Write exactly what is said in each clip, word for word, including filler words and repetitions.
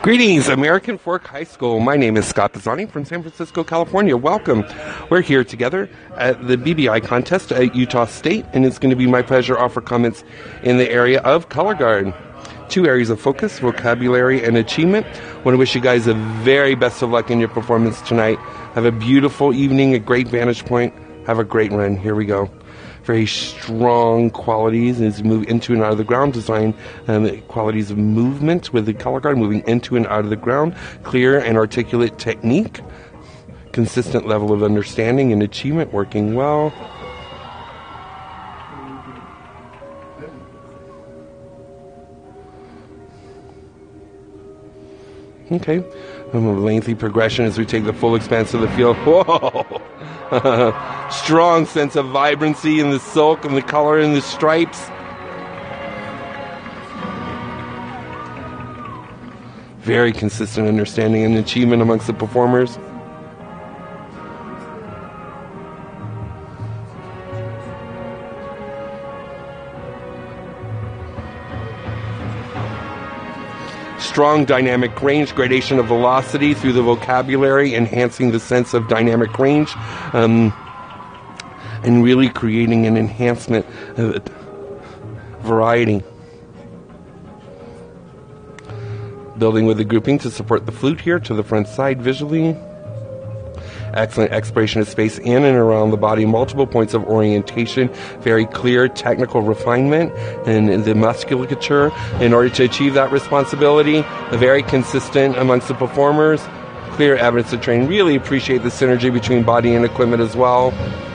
Greetings, American Fork High School. My name is Scott Pisani from San Francisco, California. Welcome. We're here together at the B B I contest at Utah State, and it's going to be my pleasure to offer comments in the area of color guard. Two areas of focus, vocabulary and achievement. I want to wish you guys the very best of luck in your performance tonight. Have a beautiful evening, a great vantage point. Have a great run. Here we go. Very strong qualities as you move into and out of the ground. Design um, qualities of movement with the color guard, moving into and out of the ground. Clear and articulate technique. Consistent level of understanding and achievement, working well. Okay, um, a lengthy progression as we take the full expanse of the field. Whoa! Strong sense of vibrancy in the silk and the color and the stripes. Very consistent understanding and achievement amongst the performers. Strong dynamic range, gradation of velocity through the vocabulary, enhancing the sense of dynamic range, um, and really creating an enhancement of variety. Building with the grouping to support the flute here to the front side visually. Excellent exploration of space in and around the body, multiple points of orientation, very clear technical refinement in the musculature in order to achieve that responsibility. Very consistent amongst the performers, clear evidence of training. Really appreciate the synergy between body and equipment as well.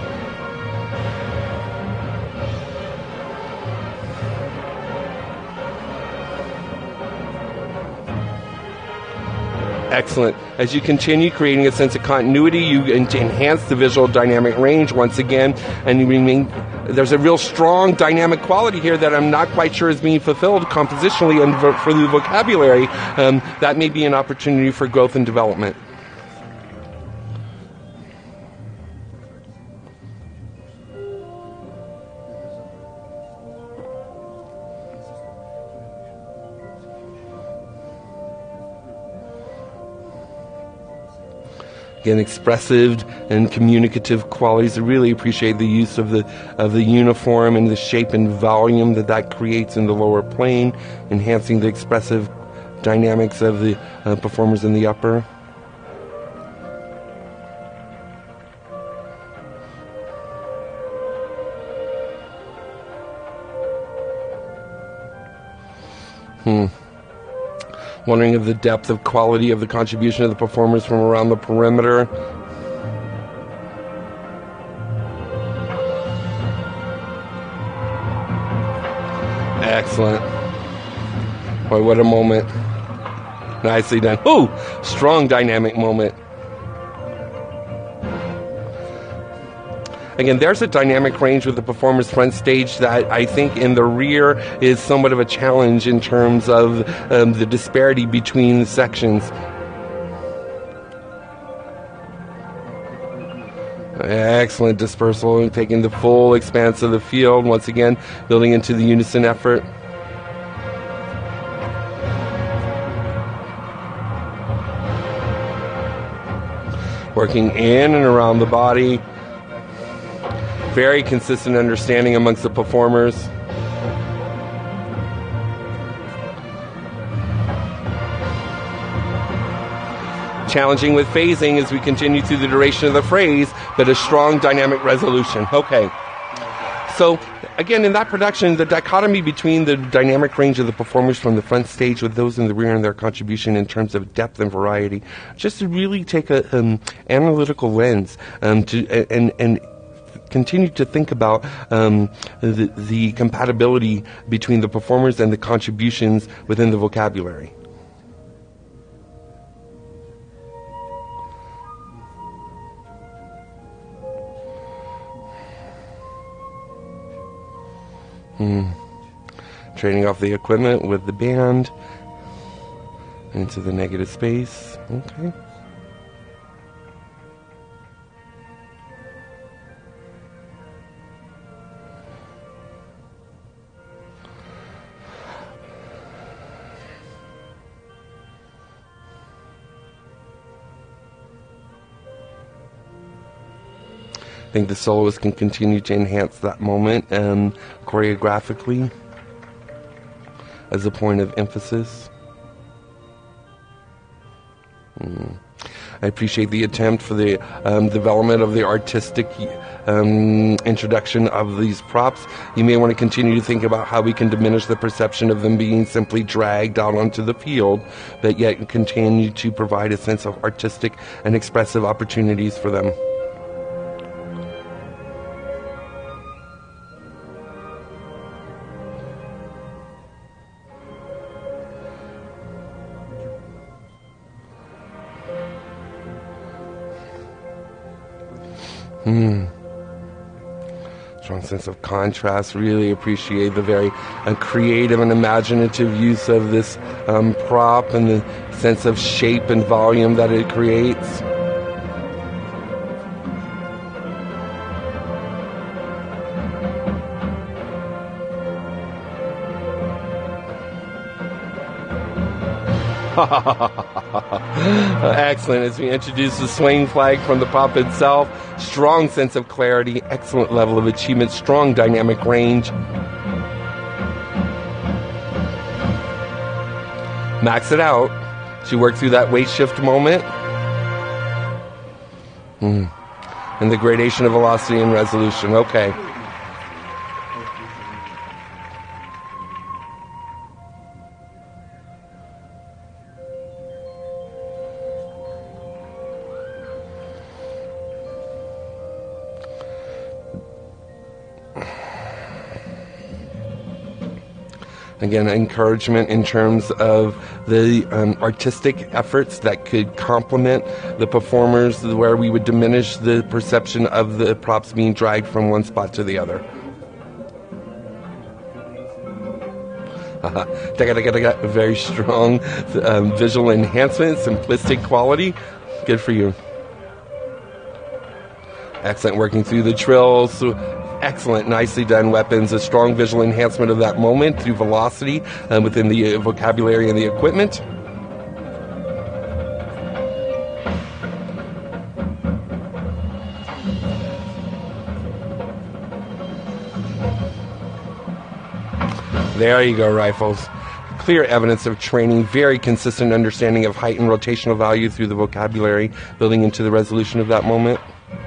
Excellent. As you continue creating a sense of continuity, you enhance the visual dynamic range once again, and you remain, there's a real strong dynamic quality here that I'm not quite sure is being fulfilled compositionally and for the vocabulary. Um, that may be an opportunity for growth and development. Again, expressive and communicative qualities. I really appreciate the use of the of the uniform and the shape and volume that that creates in the lower plane, enhancing the expressive dynamics of the uh, performers in the upper. Hmm. Wondering of the depth of quality of the contribution of the performers from around the perimeter. Excellent. Boy, what a moment. Nicely done. Ooh, strong dynamic moment. Again, there's a dynamic range with the performer's front stage that I think in the rear is somewhat of a challenge in terms of um, the disparity between the sections. Excellent dispersal and taking the full expanse of the field. Once again, building into the unison effort. Working in and around the body. Very consistent understanding amongst the performers. Challenging with phasing as we continue through the duration of the phrase, but a strong dynamic resolution. Okay. So, again, in that production, the dichotomy between the dynamic range of the performers from the front stage with those in the rear and their contribution in terms of depth and variety, just to really take a um, analytical lens um, to and and continue to think about um, the, the compatibility between the performers and the contributions within the vocabulary. Hmm. Trading off the equipment with the band into the negative space. Okay. I think the soloist can continue to enhance that moment um, choreographically as a point of emphasis. Mm. I appreciate the attempt for the um, development of the artistic um, introduction of these props. You may want to continue to think about how we can diminish the perception of them being simply dragged out onto the field, but yet continue to provide a sense of artistic and expressive opportunities for them. Hmm. Strong sense of contrast. Really appreciate the very uh, creative and imaginative use of this um, prop and the sense of shape and volume that it creates. Excellent. As we introduce the swing flag from the prop itself, strong sense of clarity, excellent level of achievement, strong dynamic range. Max it out to work through that weight shift moment. Mm. And the gradation of velocity and resolution. Okay. Again, encouragement in terms of the um, artistic efforts that could complement the performers, where we would diminish the perception of the props being dragged from one spot to the other. Uh-huh. Very strong um, visual enhancement, simplistic quality. Good for you. Excellent working through the trills. Excellent, nicely done weapons. A strong visual enhancement of that moment through velocity um, within the uh, vocabulary and the equipment. There you go, Rifles. Clear evidence of training, very consistent understanding of height and rotational value through the vocabulary, building into the resolution of that moment.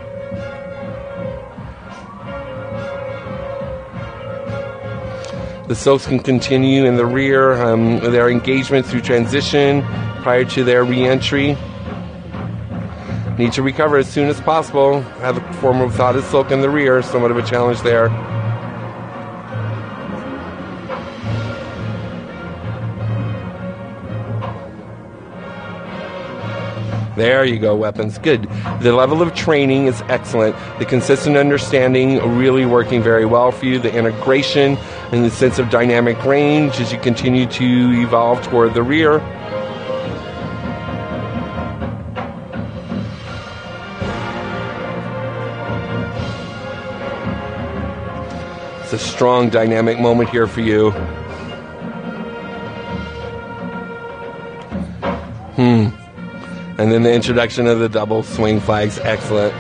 The Soaks can continue in the rear, um, their engagement through transition prior to their re-entry. Need to recover as soon as possible. Have a form of thought as Silk in the rear, somewhat of a challenge there. There you go, weapons. Good. The level of training is excellent. The consistent understanding really working very well for you. The integration and the sense of dynamic range as you continue to evolve toward the rear. It's a strong dynamic moment here for you. Hmm. And then the introduction of the double swing flags, excellent.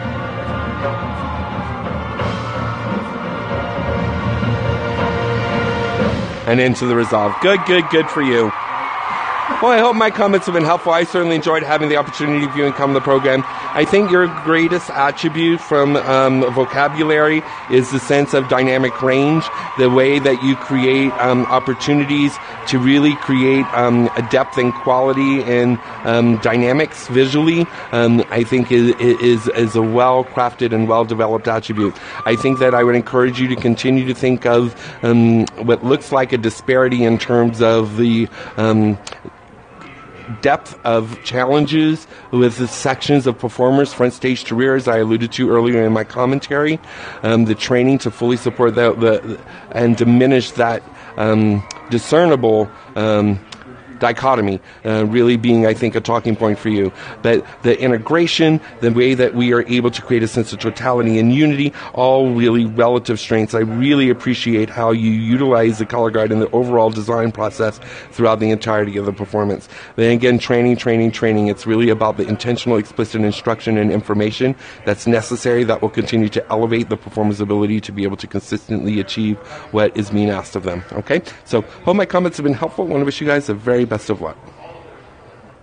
And into the resolve. Good, good, good for you. Well, I hope my comments have been helpful. I certainly enjoyed having the opportunity of viewing come on the program. I think your greatest attribute from um, vocabulary is the sense of dynamic range, the way that you create um, opportunities to really create um, a depth and quality and um, dynamics visually. Um, I think is, is, is a well-crafted and well-developed attribute. I think that I would encourage you to continue to think of um, what looks like a disparity in terms of the um, depth of challenges with the sections of performers, front stage to rear, as I alluded to earlier in my commentary. Um, the training to fully support that the, and diminish that um, discernible um, dichotomy uh, really being, I think, a talking point for you. But the integration, the way that we are able to create a sense of totality and unity, all really relative strengths. I really appreciate how you utilize the color guard in the overall design process throughout the entirety of the performance. Then again, training, training, training. It's really about the intentional, explicit instruction and information that's necessary that will continue to elevate the performer's ability to be able to consistently achieve what is being asked of them. Okay? So, hope my comments have been helpful. I want to wish you guys the very best of luck.